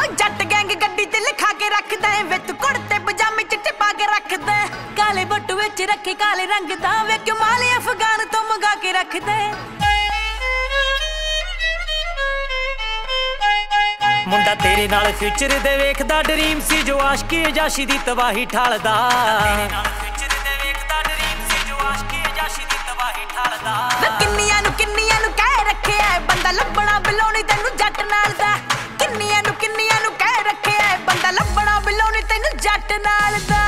जट gang गड्डी ते लिखा के रखदा है वे तू कुड़ते पजामे चिट्टे पा के रखदा है काले बट्टू विच रखे काले रंग दा वे क्यों माले अफगान तो मंगा के रखदा है मुंडा तेरे नाल फ्यूचर दे वेखदा ड्रीम सी जो आशिकी जाशी दी तबाही ठालदा किन्नियां नू कह रखिया बंदा लभना बिलोनी तैनू जट नाल दा किन्नियां नू कह रखिया बंदा लभना बिलोनी तैनू जट नाल दा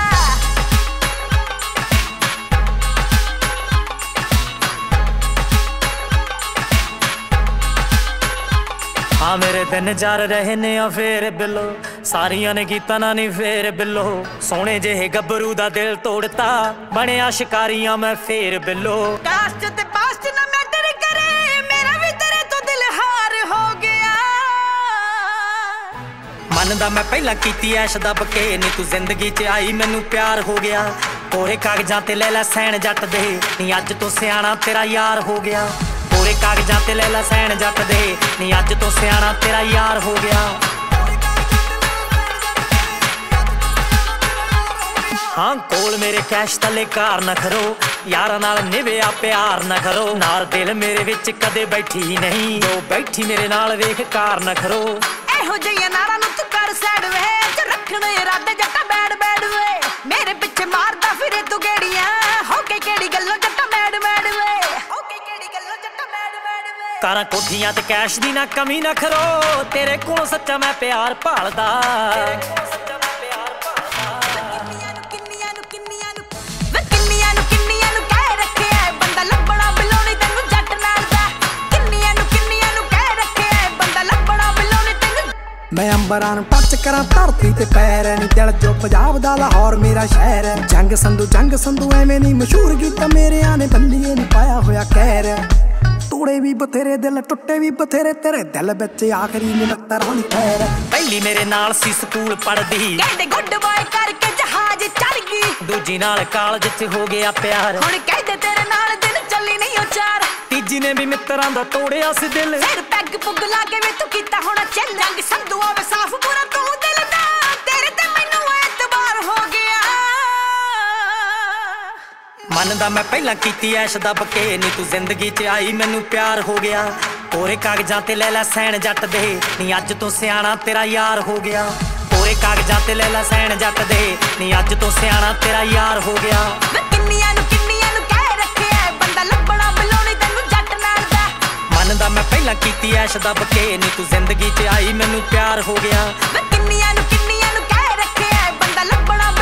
हाँ मेरे दिन जार रहे ने फेर बिलो सारियां ने कीता ना नी फेर बिलो सोने जेहे गबरू दा दिल तोड़ता बनिया शिकारियां मैं फेर बिलो कास्ट ते पास्ट ना मैटर करे मेरा भी तेरे तो दिल हार हो गया मनदा मैं पहला कीती ऐश दब के नी तू जिंदगी च आई मैनू प्यार हो गया कोरे कागजां ते ले लै सैन जट दे नी अज तो सियाणा तेरा यार हो गया कोरे कागजां ते ले लै सैन जट दे नी अज तो सियाणा तेरा यार हो गया हाँ कोल मेरे कैश तले कार न करो यार नाल निभया प्यार न करो नाल दिल मेरे विच कदे बैठी नहीं जो बैठी मेरे नाल वेख कार न करो एहो जिहियां नारां नूं तू कर सैड वे च रखणे इरादे जट्टा बैड बैड वे मेरे पिछे मारदा फिरे तू गेड़ियां हो के केड़ी गल्लों जट्टा मैड मैड वे हो के केड़ी गल्लों जट्टा मैड मैड वे कारां कोठियां ते कैश दी ना कमी न करो तेरे कोल सच्चा मैं प्यार भालदा मैं अंबरां नूं टच करा धरती ते पैर नी दिल जो पंजाब दा लाहौर मेरा शहर जंग संधू एवें नी मशहूर गीत मेरे आने बल्लिए नी पाया होया कहर तोड़े भी बथेरे दिल टुटे भी बथेरे तेरे दिल विच आखरी निमत्तर होनी खैर पहली मेरे नाल सी स्कूल पढ़दी कहंदे गुड बॉय करके जहाज चढ़ गई दूजी नाल कॉलेज च हो गया प्यार हुण कहंदे तेरे नाल दिन चली नहीं ओ चार तीजी ने भी मित्रां दा तोड़िया सी दिल फिर पैग पुग ला के वे तू कीता होना चल जंग संधू आवे साफ पूरा तू दिल दा तेरे ते मैनू एतबार हो गया मनदा मैं पहला कीती ऐश दब के नी तू जिंदगी च आई मैनू प्यार हो गया कोरे कागजां ते ले लै सैन जट दे नी अज तो सियाणा तेरा यार हो गया कोरे कागजां ते ले लै सैन जट दे नी अज तो सियाणा तेरा यार हो गया किन्नियां नू कह रखिया बंदा लभना बिलोनी तैनू जट नाल दा मनदा मैं पहला कीती ऐश दब के नी तू जिंदगी च आई मैनू प्यार हो गया किन्नियां नू कह रखिया बंदा लभना